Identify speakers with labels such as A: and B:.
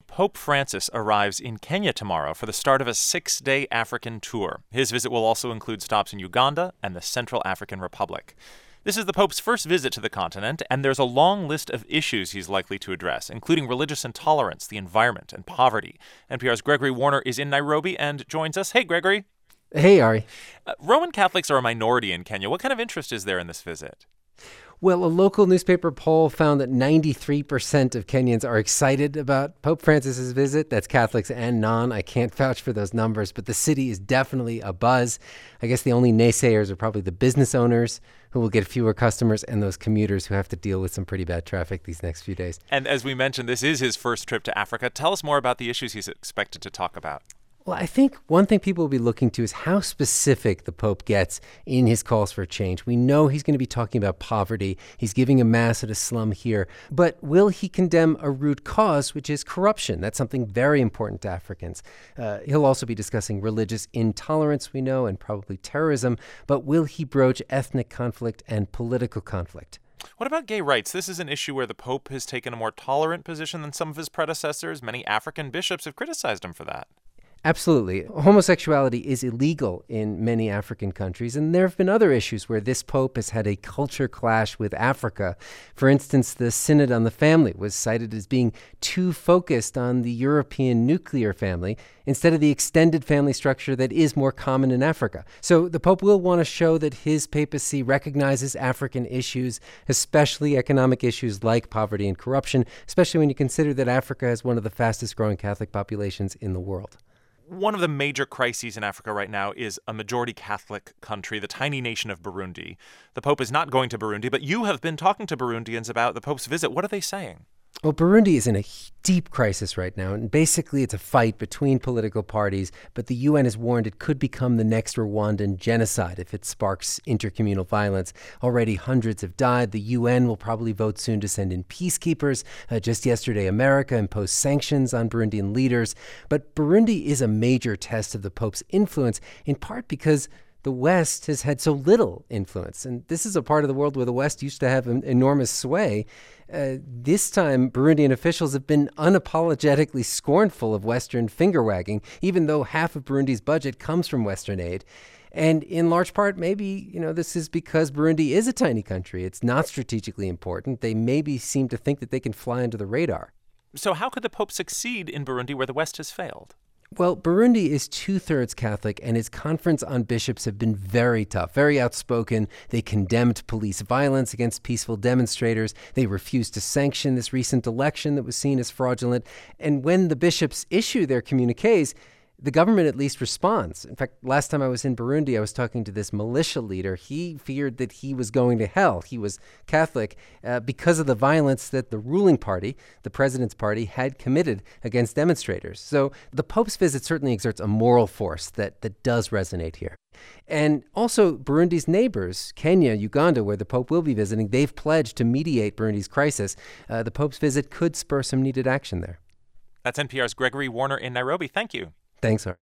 A: Pope Francis arrives in Kenya tomorrow for the start of a 6-day African tour. His visit will also include stops in Uganda and the Central African Republic. This is the Pope's first visit to the continent, and there's a long list of issues he's likely to address, including religious intolerance, the environment, and poverty. NPR's Gregory Warner is in Nairobi and joins us. Hey, Gregory.
B: Hey, Ari.
A: Roman Catholics are a minority in Kenya. What kind of interest is there in this visit?
B: Well, a local newspaper poll found that 93% of Kenyans are excited about Pope Francis's visit. That's Catholics and non. I can't vouch for those numbers, but the city is definitely abuzz. I guess the only naysayers are probably the business owners who will get fewer customers and those commuters who have to deal with some pretty bad traffic these next few days.
A: And as we mentioned, this is his first trip to Africa. Tell us more about the issues he's expected to talk about.
B: Well, I think one thing people will be looking to is how specific the Pope gets in his calls for change. We know he's going to be talking about poverty. He's giving a mass at a slum here. But will he condemn a root cause, which is corruption? That's something very important to Africans. He'll also be discussing religious intolerance, we know, and probably terrorism. But will he broach ethnic conflict and political conflict?
A: What about gay rights? This is an issue where the Pope has taken a more tolerant position than some of his predecessors. Many African bishops have criticized him for that.
B: Absolutely. Homosexuality is illegal in many African countries, and there have been other issues where this pope has had a culture clash with Africa. For instance, the Synod on the Family was cited as being too focused on the European nuclear family instead of the extended family structure that is more common in Africa. So the pope will want to show that his papacy recognizes African issues, especially economic issues like poverty and corruption, especially when you consider that Africa has one of the fastest growing Catholic populations in the world.
A: One of the major crises in Africa right now is a majority Catholic country, the tiny nation of Burundi. The Pope is not going to Burundi, but you have been talking to Burundians about the Pope's visit. What are they saying?
B: Well, Burundi is in a deep crisis right now, and basically it's a fight between political parties, but the UN has warned it could become the next Rwandan genocide if it sparks intercommunal violence. Already hundreds have died. The UN will probably vote soon to send in peacekeepers. Just yesterday, America imposed sanctions on Burundian leaders. But Burundi is a major test of the Pope's influence, in part because the West has had so little influence. And this is a part of the world where the West used to have an enormous sway. This time, Burundian officials have been unapologetically scornful of Western finger-wagging, even though half of Burundi's budget comes from Western aid. And in large part, maybe, this is because Burundi is a tiny country. It's not strategically important. They maybe seem to think that they can fly under the radar.
A: So how could the Pope succeed in Burundi where the West has failed?
B: Well, Burundi is 2/3 Catholic, and its conference on bishops have been very tough, very outspoken. They condemned police violence against peaceful demonstrators. They refused to sanction this recent election that was seen as fraudulent. And when the bishops issue their communiques, the government at least responds. In fact, last time I was in Burundi, I was talking to this militia leader. He feared that he was going to hell. He was Catholic because of the violence that the ruling party, the president's party, had committed against demonstrators. So the Pope's visit certainly exerts a moral force that does resonate here. And also Burundi's neighbors, Kenya, Uganda, where the Pope will be visiting, they've pledged to mediate Burundi's crisis. The Pope's visit could spur some needed action there.
A: That's NPR's Gregory Warner in Nairobi. Thank you.
B: Thanks, Art.